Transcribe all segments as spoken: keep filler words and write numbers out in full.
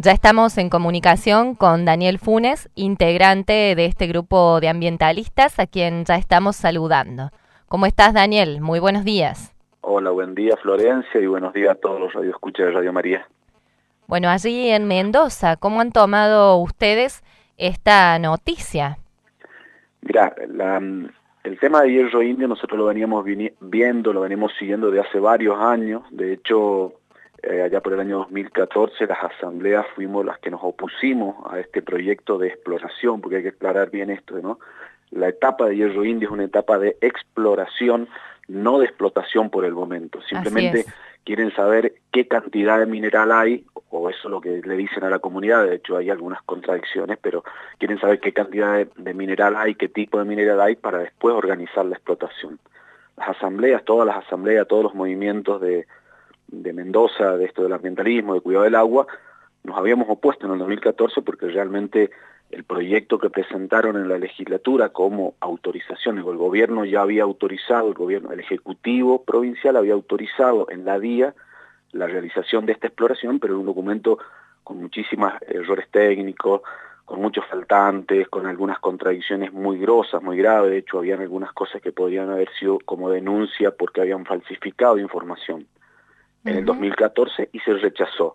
Ya estamos en comunicación con Daniel Funes, integrante de este grupo de ambientalistas, a quien ya estamos saludando. ¿Cómo estás, Daniel? Muy buenos días. Hola, buen día, Florencia, y buenos días a todos los radioescuchas de Radio María. Bueno, allí en Mendoza, ¿cómo han tomado ustedes esta noticia? Mirá, la, el tema de hierro indio nosotros lo veníamos viendo, lo venimos siguiendo de hace varios años. De hecho, eh, allá por el año dos mil catorce, las asambleas fuimos las que nos opusimos a este proyecto de exploración, porque hay que aclarar bien esto, ¿no? La etapa de hierro indio es una etapa de exploración, no de explotación por el momento. Simplemente quieren saber qué cantidad de mineral hay, o eso es lo que le dicen a la comunidad. De hecho hay algunas contradicciones, pero quieren saber qué cantidad de, de mineral hay, qué tipo de mineral hay, para después organizar la explotación. Las asambleas, todas las asambleas, todos los movimientos de, de Mendoza, de esto del ambientalismo, de cuidado del agua, nos habíamos opuesto en el dos mil catorce porque realmente el proyecto que presentaron en la legislatura como autorización, el gobierno ya había autorizado, el gobierno, el ejecutivo provincial había autorizado en la D I A la realización de esta exploración, pero en un documento con muchísimos errores técnicos, con muchos faltantes, con algunas contradicciones muy grosas, muy graves. De hecho, habían algunas cosas que podrían haber sido como denuncia porque habían falsificado información en el dos mil catorce y se rechazó.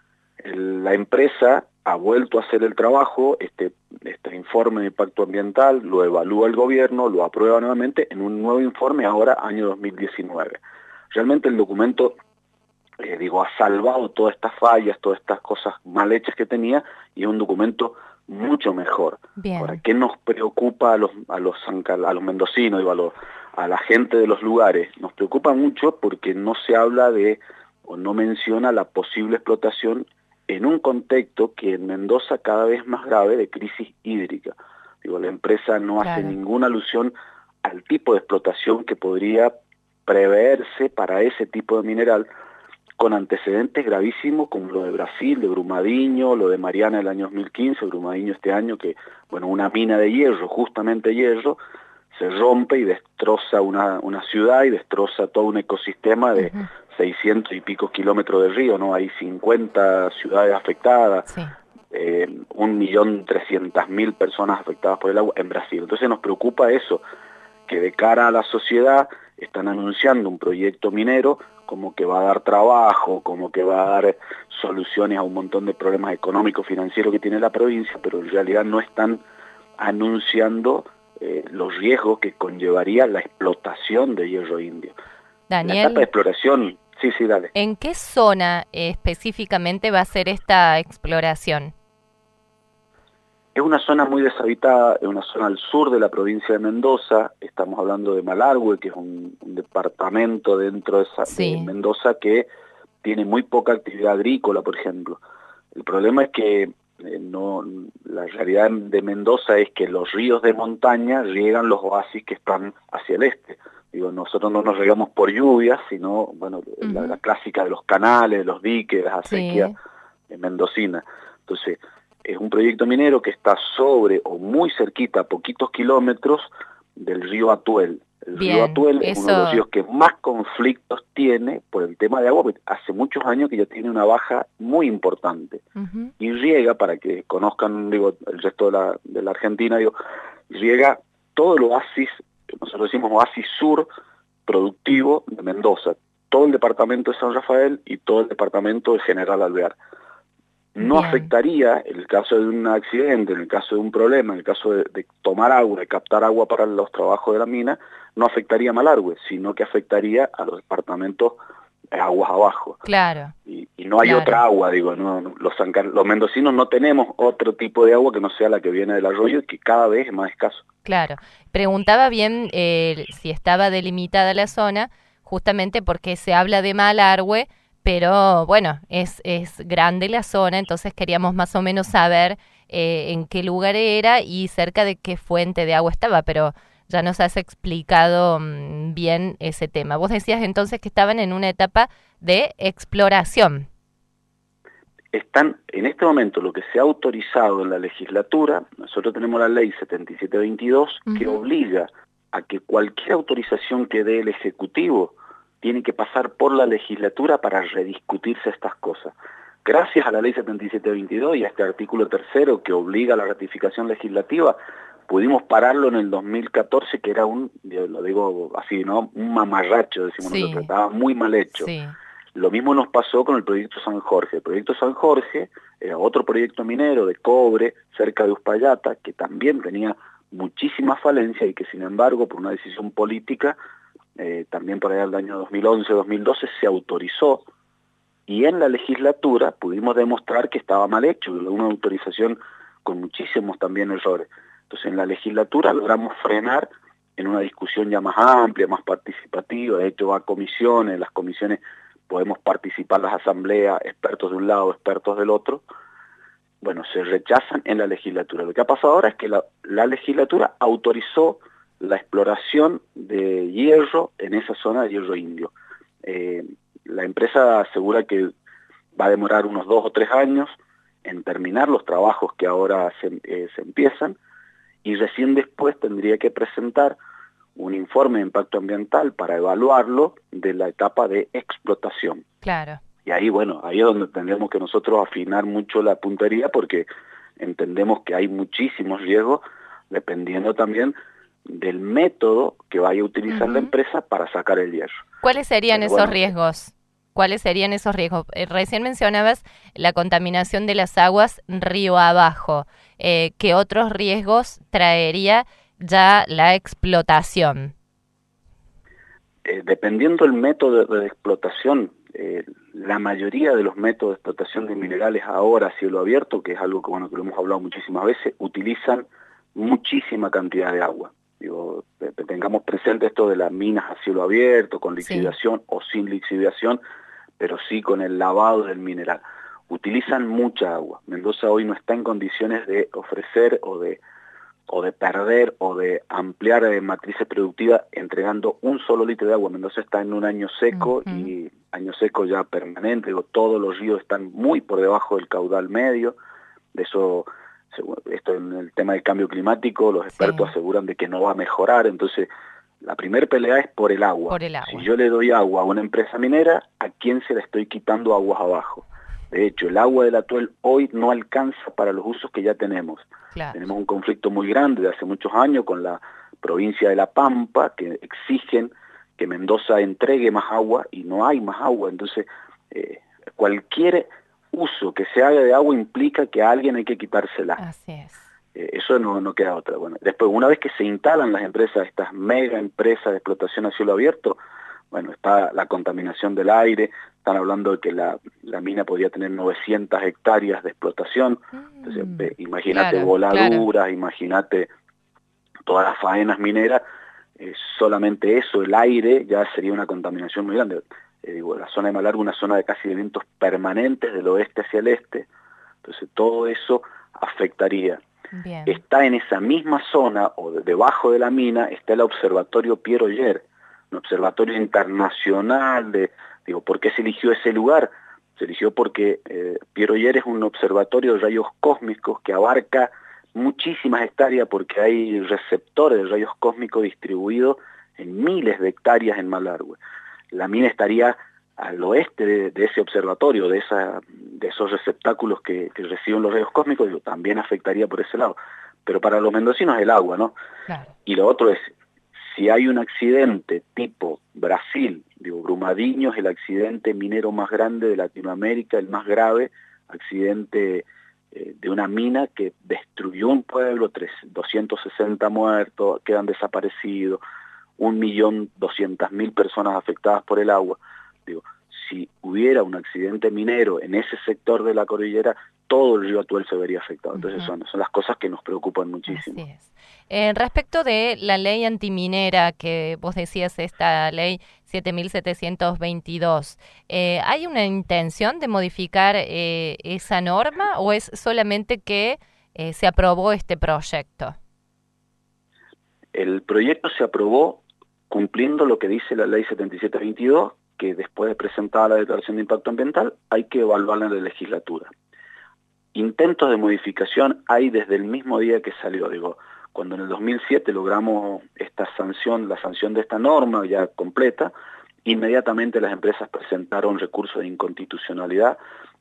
El, la empresa ha vuelto a hacer el trabajo, este, este informe de impacto ambiental lo evalúa el gobierno, lo aprueba nuevamente en un nuevo informe ahora, año dos mil diecinueve. Realmente el documento, eh, digo, ha salvado todas estas fallas, todas estas cosas mal hechas que tenía, y es un documento mucho mejor. Bien. Ahora, ¿qué nos preocupa a los, a los, a los mendocinos, digo, a, los, a la gente de los lugares? Nos preocupa mucho porque no se habla de, o no menciona la posible explotación en un contexto que en Mendoza cada vez más grave de crisis hídrica. Digo, la empresa no Claro. hace ninguna alusión al tipo de explotación que podría preverse para ese tipo de mineral, con antecedentes gravísimos como lo de Brasil, de Brumadinho, lo de Mariana el año dos mil quince, Brumadinho este año, que, bueno, una mina de hierro, justamente hierro, se rompe y destroza una, una ciudad y destroza todo un ecosistema de uh-huh. seiscientos y pico kilómetros de río, ¿no? Hay cincuenta ciudades afectadas, sí. eh, un millón trescientas mil personas afectadas por el agua en Brasil. Entonces nos preocupa eso, que de cara a la sociedad están anunciando un proyecto minero como que va a dar trabajo, como que va a dar soluciones a un montón de problemas económicos, financieros que tiene la provincia, pero en realidad no están anunciando eh, los riesgos que conllevaría la explotación de hierro indio. Daniel, la etapa de exploración, sí, sí, dale. ¿En qué zona eh, específicamente va a ser esta exploración? Es una zona muy deshabitada, es una zona al sur de la provincia de Mendoza. Estamos hablando de Malargüe, que es un, un departamento dentro de, esa, sí. de Mendoza que tiene muy poca actividad agrícola, por ejemplo. El problema es que eh, no, la realidad de Mendoza es que los ríos de montaña riegan los oasis que están hacia el este. Digo, nosotros no nos regamos por lluvias, sino, bueno, uh-huh. la, la clásica de los canales, los diques, las acequias sí. mendocinas. Entonces, es un proyecto minero que está sobre o muy cerquita, a poquitos kilómetros, del río Atuel. El Bien, río Atuel es eso... uno de los ríos que más conflictos tiene por el tema de agua, porque hace muchos años que ya tiene una baja muy importante. Uh-huh. Y riega, para que conozcan, digo, el resto de la, de la Argentina, digo, riega todo el oasis, nosotros decimos oasis sur productivo de Mendoza, todo el departamento de San Rafael y todo el departamento de General Alvear. No Bien. afectaría, en el caso de un accidente, en el caso de un problema, en el caso de, de tomar agua, de captar agua para los trabajos de la mina, no afectaría a Malargüe, sino que afectaría a los departamentos de aguas abajo. Claro. Y, y no hay claro. otra agua, digo, no, los, los mendocinos no tenemos otro tipo de agua que no sea la que viene del arroyo y que cada vez es más escaso. Claro. Preguntaba bien eh, si estaba delimitada la zona, justamente porque se habla de Malargüe, pero bueno, es, es grande la zona, entonces queríamos más o menos saber eh, en qué lugar era y cerca de qué fuente de agua estaba, pero ya nos has explicado mmm, bien ese tema. Vos decías entonces que estaban en una etapa de exploración. Están, en este momento, lo que se ha autorizado en la legislatura, nosotros tenemos la ley setenta y siete veintidós, uh-huh. que obliga a que cualquier autorización que dé el Ejecutivo tiene que pasar por la legislatura para rediscutirse estas cosas. gracias a la ley setenta y siete veintidós y a este artículo tercero que obliga a la ratificación legislativa, pudimos pararlo en el dos mil catorce, que era un, yo lo digo así, ¿no? Un mamarracho, decimos Sí. nosotros, estaba muy mal hecho. Sí. Lo mismo nos pasó con el proyecto San Jorge. El proyecto San Jorge era otro proyecto minero de cobre cerca de Uspallata, que también tenía muchísimas falencias y que sin embargo, por una decisión política, eh, también por allá del año dos mil once, dos mil doce, se autorizó, y en la legislatura pudimos demostrar que estaba mal hecho, una autorización con muchísimos también errores. Entonces en la legislatura logramos frenar en una discusión ya más amplia, más participativa, de hecho va a comisiones, las comisiones podemos participar las asambleas, expertos de un lado, expertos del otro. Bueno, se rechazan en la legislatura. Lo que ha pasado ahora es que la, la legislatura autorizó la exploración de hierro en esa zona de hierro indio. Eh, la empresa asegura que va a demorar unos dos o tres años en terminar los trabajos que ahora se, eh, se empiezan, y recién después tendría que presentar un informe de impacto ambiental para evaluarlo de la etapa de explotación. Claro. Y ahí, bueno, ahí es donde tendremos que nosotros afinar mucho la puntería, porque entendemos que hay muchísimos riesgos, dependiendo también del método que vaya a utilizar uh-huh. la empresa para sacar el hierro. ¿Cuáles serían Pero, esos bueno, riesgos? ¿Cuáles serían esos riesgos? Eh, recién mencionabas la contaminación de las aguas río abajo. Eh, ¿Qué otros riesgos traería ya la explotación? Eh, dependiendo del método de, de explotación, eh, la mayoría de los métodos de explotación de minerales ahora a cielo abierto, que es algo que, bueno, que lo hemos hablado muchísimas veces, utilizan muchísima cantidad de agua. Digo, eh, tengamos presente esto de las minas a cielo abierto, con lixiviación sí. o sin lixiviación, pero sí con el lavado del mineral. Utilizan mucha agua. Mendoza hoy no está en condiciones de ofrecer o de o de perder o de ampliar eh, matrices productivas entregando un solo litro de agua. Mendoza está en un año seco uh-huh. y año seco ya permanente, digo, todos los ríos están muy por debajo del caudal medio. De eso, esto en el tema del cambio climático, los expertos sí. aseguran de que no va a mejorar. Entonces, la primer pelea es por el agua. Por el agua. Si yo le doy agua a una empresa minera, ¿a quién se la estoy quitando aguas abajo? De hecho, el agua del Atuel hoy no alcanza para los usos que ya tenemos. Claro. Tenemos un conflicto muy grande de hace muchos años con la provincia de La Pampa, que exigen que Mendoza entregue más agua y no hay más agua. Entonces, eh, cualquier uso que se haga de agua implica que a alguien hay que quitársela. Así es. Eh, eso no, no queda otra. Bueno, después, una vez que se instalan las empresas, estas mega empresas de explotación a cielo abierto, bueno, está la contaminación del aire, están hablando de que la, la mina podría tener novecientas hectáreas de explotación, entonces eh, imagínate claro, voladuras, claro. imagínate todas las faenas mineras, eh, solamente eso, el aire, ya sería una contaminación muy grande. Eh, digo, la zona de Malargüe, una zona de casi de vientos permanentes del oeste hacia el este, entonces todo eso afectaría. Bien. Está en esa misma zona, o de, debajo de la mina, está el observatorio Pierre Oller, un observatorio internacional de, digo, ¿por qué se eligió ese lugar? Se eligió porque eh, Pierre Oller es un observatorio de rayos cósmicos que abarca muchísimas hectáreas, porque hay receptores de rayos cósmicos distribuidos en miles de hectáreas en Malargüe. La mina estaría al oeste de, de ese observatorio, de, esa, de esos receptáculos que, que reciben los rayos cósmicos, digo, también afectaría por ese lado. Pero para los mendocinos el agua, ¿no? Claro. Y lo otro es, si hay un accidente tipo Brasil, digo, Brumadinho es el accidente minero más grande de Latinoamérica, el más grave, accidente eh, de una mina que destruyó un pueblo, doscientos sesenta muertos, quedan desaparecidos, un millón doscientas mil personas afectadas por el agua. Digo, si hubiera un accidente minero en ese sector de la cordillera, todo el río Atuel se vería afectado. Entonces uh-huh. son, son las cosas que nos preocupan muchísimo. Así es. Eh, respecto de la ley antiminera, que vos decías, esta ley siete mil setecientos veintidós, eh, ¿hay una intención de modificar eh, esa norma o es solamente que eh, se aprobó este proyecto? El proyecto se aprobó cumpliendo lo que dice la ley setenta y siete veintidós, que después de presentada la declaración de impacto ambiental hay que evaluarla en la legislatura. Intentos de modificación hay desde el mismo día que salió, digo, cuando en el dos mil siete logramos esta sanción, la sanción de esta norma ya completa, inmediatamente las empresas presentaron recursos de inconstitucionalidad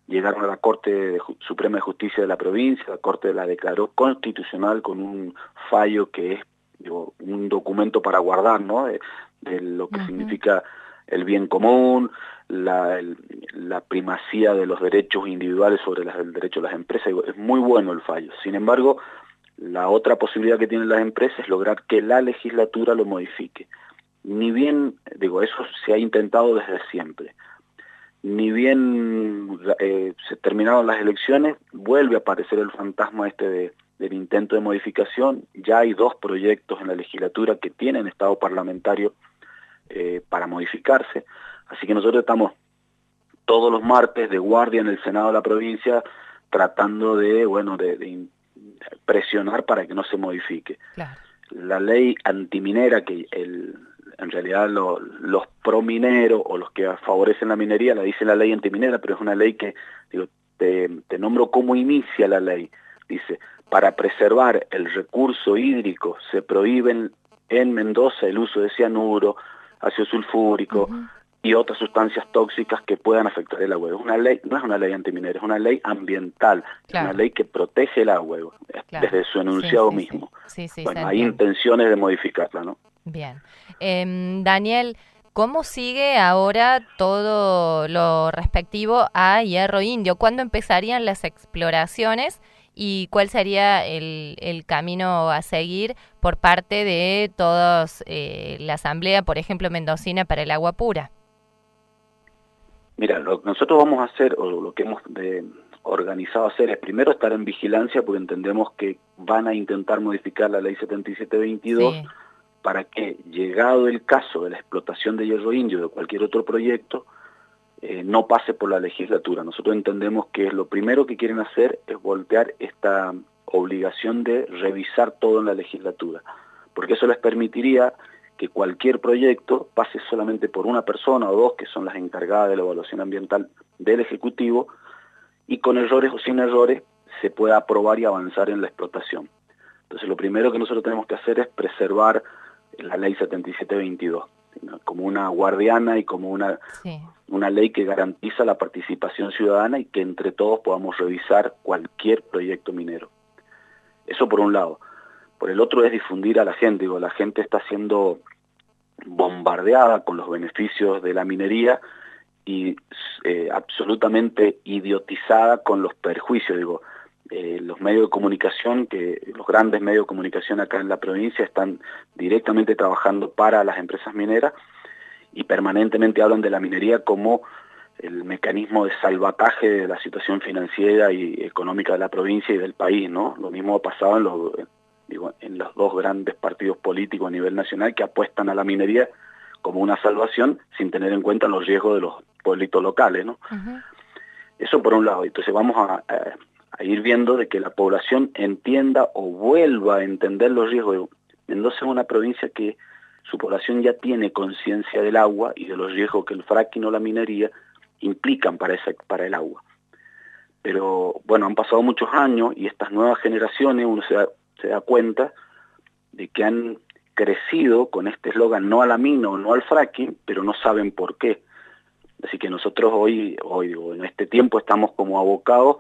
llegaron a la Corte de Suprema de Justicia de la provincia, la Corte la declaró constitucional con un fallo que es digo, un documento para guardar, ¿no? De, de lo que uh-huh. significa el bien común, la, el, la primacía de los derechos individuales sobre las, el derecho de las empresas. Digo, es muy bueno el fallo. Sin embargo, la otra posibilidad que tienen las empresas es lograr que la legislatura lo modifique. Ni bien, digo, eso se ha intentado desde siempre. Ni bien eh, se terminaron las elecciones, vuelve a aparecer el fantasma este de, del intento de modificación. Ya hay dos proyectos en la legislatura que tienen estado parlamentario eh, para modificarse. Así que nosotros estamos todos los martes de guardia en el Senado de la provincia tratando de, bueno, de, de presionar para que no se modifique. Claro. La ley antiminera, que el, en realidad lo, los promineros o los que favorecen la minería la dice la ley antiminera, pero es una ley que, digo, te, te nombro cómo inicia la ley. Dice, para preservar el recurso hídrico se prohíben en Mendoza el uso de cianuro, ácido sulfúrico, uh-huh. y otras sustancias tóxicas que puedan afectar el agua. Es una ley, no es una ley antiminera, es una ley ambiental, claro. es una ley que protege el agua, claro. desde su enunciado sí, sí, mismo. Sí. Sí, sí, bueno, hay intenciones de modificarla, ¿no? Bien. Eh, Daniel, ¿cómo sigue ahora todo lo respectivo a Hierro Indio? ¿Cuándo empezarían las exploraciones y cuál sería el, el camino a seguir por parte de todos eh, la asamblea, por ejemplo, mendocina para el agua pura? Mira, lo que nosotros vamos a hacer, o lo que hemos de, organizado a hacer, es primero estar en vigilancia, porque entendemos que van a intentar modificar la ley setenta y siete veintidós sí. para que, llegado el caso de la explotación de Hierro Indio o de cualquier otro proyecto, eh, no pase por la legislatura. Nosotros entendemos que lo primero que quieren hacer es voltear esta obligación de revisar todo en la legislatura, porque eso les permitiría que cualquier proyecto pase solamente por una persona o dos, que son las encargadas de la evaluación ambiental del Ejecutivo, y con errores o sin errores se pueda aprobar y avanzar en la explotación. Entonces lo primero que nosotros tenemos que hacer es preservar la ley setenta y siete veintidós, ¿no? como una guardiana y como una, sí. una ley que garantiza la participación ciudadana y que entre todos podamos revisar cualquier proyecto minero. Eso por un lado. Por el otro es difundir a la gente. Digo, la gente está siendo bombardeada con los beneficios de la minería y eh, absolutamente idiotizada con los perjuicios. Digo, eh, los medios de comunicación, que los grandes medios de comunicación acá en la provincia están directamente trabajando para las empresas mineras y permanentemente hablan de la minería como el mecanismo de salvataje de la situación financiera y económica de la provincia y del país, ¿no? Lo mismo ha pasado en los digo, en los dos grandes partidos políticos a nivel nacional que apuestan a la minería como una salvación sin tener en cuenta los riesgos de los pueblitos locales, ¿no? Uh-huh. Eso por un lado. Entonces vamos a, a, a ir viendo de que la población entienda o vuelva a entender los riesgos. Mendoza es una provincia que su población ya tiene conciencia del agua y de los riesgos que el fracking o la minería implican para, esa, para el agua. Pero bueno, han pasado muchos años y estas nuevas generaciones, uno se da se da cuenta de que han crecido con este eslogan no a la mina o no al fracking, pero no saben por qué. Así que nosotros hoy, hoy digo, en este tiempo estamos como abocados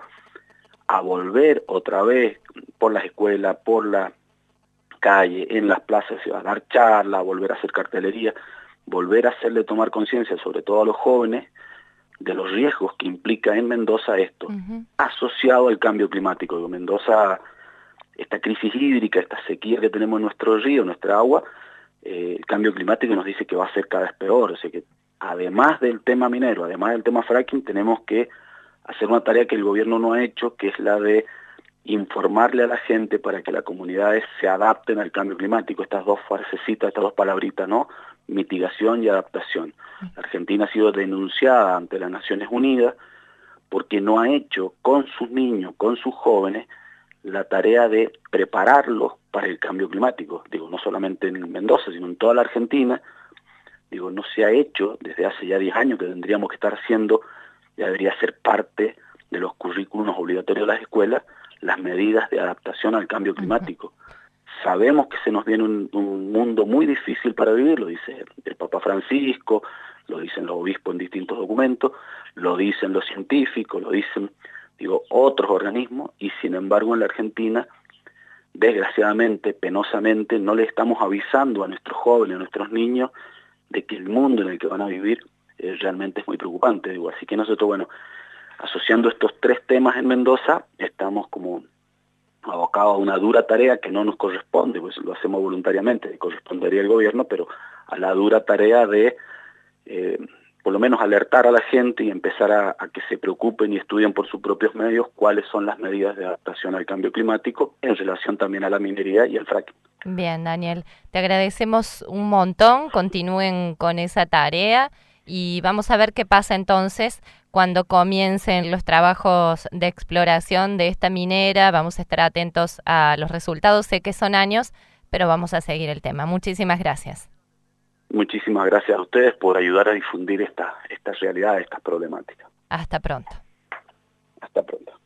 a volver otra vez por las escuelas, por la calle, en las plazas, a dar charlas, a volver a hacer cartelería, volver a hacerle tomar conciencia, sobre todo a los jóvenes, de los riesgos que implica en Mendoza esto, uh-huh. asociado al cambio climático. Digo, Mendoza, esta crisis hídrica, esta sequía que tenemos en nuestro río, nuestra agua, eh, el cambio climático nos dice que va a ser cada vez peor. O sea que además del tema minero, además del tema fracking, tenemos que hacer una tarea que el gobierno no ha hecho, que es la de informarle a la gente para que las comunidades se adapten al cambio climático. Estas dos frasecitas, estas dos palabritas, ¿no? Mitigación y adaptación. La Argentina ha sido denunciada ante las Naciones Unidas porque no ha hecho con sus niños, con sus jóvenes, la tarea de prepararlos para el cambio climático. Digo, no solamente en Mendoza, sino en toda la Argentina. Digo, no se ha hecho desde hace ya diez años, que tendríamos que estar haciendo, ya debería ser parte de los currículos obligatorios de las escuelas, las medidas de adaptación al cambio climático. Sabemos que se nos viene un, un mundo muy difícil para vivir, lo dice el Papa Francisco, lo dicen los obispos en distintos documentos, lo dicen los científicos, lo dicen, digo, otros organismos, y sin embargo en la Argentina, desgraciadamente, penosamente, no le estamos avisando a nuestros jóvenes, a nuestros niños, de que el mundo en el que van a vivir eh, realmente es muy preocupante. Digo. Así que nosotros, bueno, asociando estos tres temas en Mendoza, estamos como abocados a una dura tarea que no nos corresponde, pues lo hacemos voluntariamente, correspondería al gobierno, pero a la dura tarea de eh, por lo menos alertar a la gente y empezar a, a que se preocupen y estudien por sus propios medios cuáles son las medidas de adaptación al cambio climático en relación también a la minería y al fracking. Bien, Daniel, te agradecemos un montón, continúen con esa tarea y vamos a ver qué pasa entonces cuando comiencen los trabajos de exploración de esta minera. Vamos a estar atentos a los resultados, sé que son años, pero vamos a seguir el tema. Muchísimas gracias. Muchísimas gracias a ustedes por ayudar a difundir esta, esta realidad, estas problemáticas. Hasta pronto. Hasta pronto.